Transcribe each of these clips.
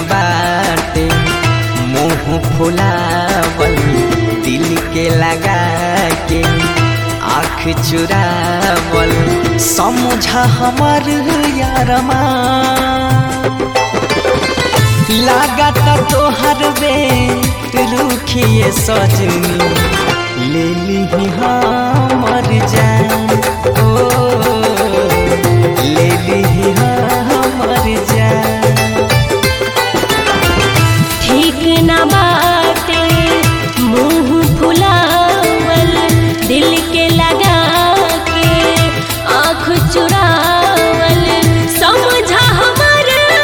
बाटे मुँह फुलावल दिल के लगा के आँख चुरावल समझा हमर यारमा लागत तोहर बे रुखिए सजनी ले ली हमर जान ओ ले ली हमर जान। ठीक न बाटे मुँह फुलावल दिल के लगा के आँख चुरावल समझा हमर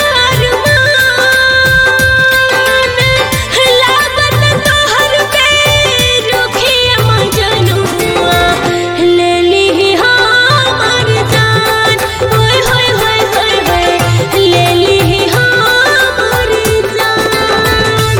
अरमान लागत तोहर पे रुखिए मजनुआ ले ली हमर जान होय होय होय होय होय ले ली हमर जान।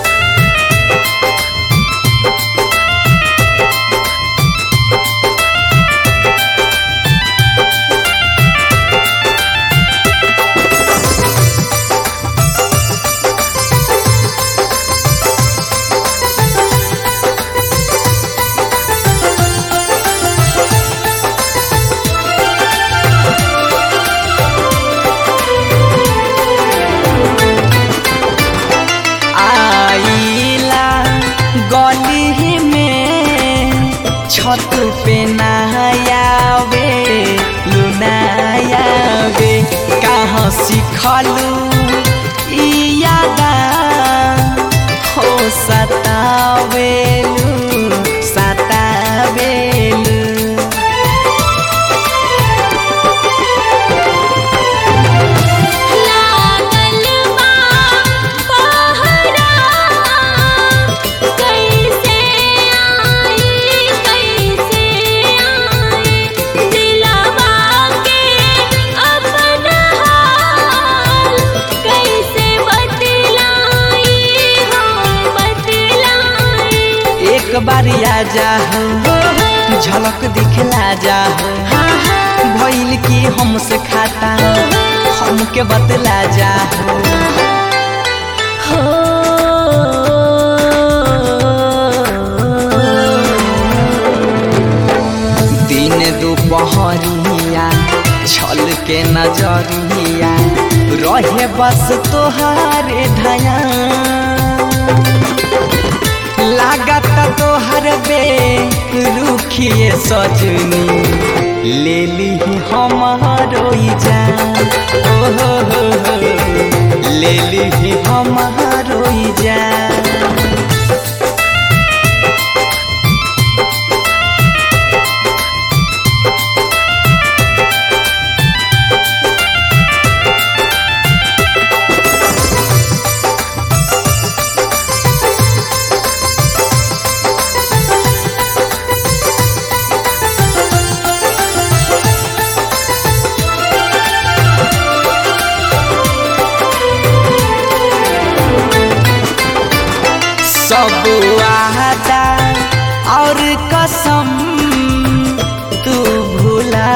आइला गली में छत पे नहायावे लुनायावे कहाँ सिखलू ई यादा हो सतावेलू सतावेलू लागल बा पहरा कैसे आई दिलवा के अपना हाल कैसे बतलाई हो बतलाई। एक बार आ जाओ झलक दिखला जाओ भइल की हमसे खाता हमके बतला जाओ हो दिन दोपहरिया छल के नजरिया रहे बस तोहारे ढाया लागत तोहर बे रुखिए सजनी ले ली हमारो जान ओ ले ली हमारो जान। सब वादा और कसम तू भुला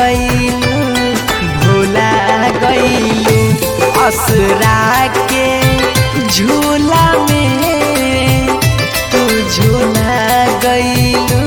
गईलू असरा के झूला में तू झूला गईलू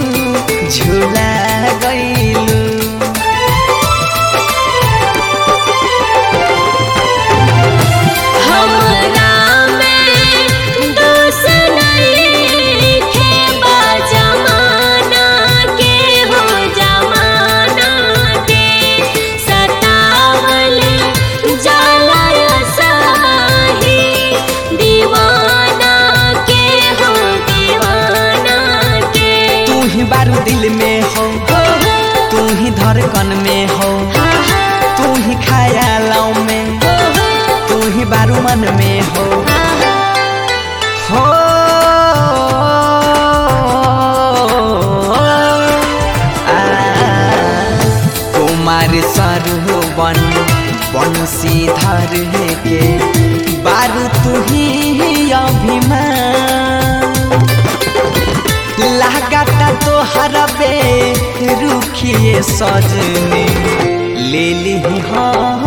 हमरा में दोष नइखे बा जमाना के हो जमाना के सतावल जाला साही दीवाना के हो दीवाना के। तू ही बारू दिल में हो तू ही धड़कन में हो तू ही ख्यालों में तू ही बारू मन में हो कुमार सरवन बंसी धर के बारू तू ही अभिमान लागता तोहर बे रुखिए सजनी ले ली हाँ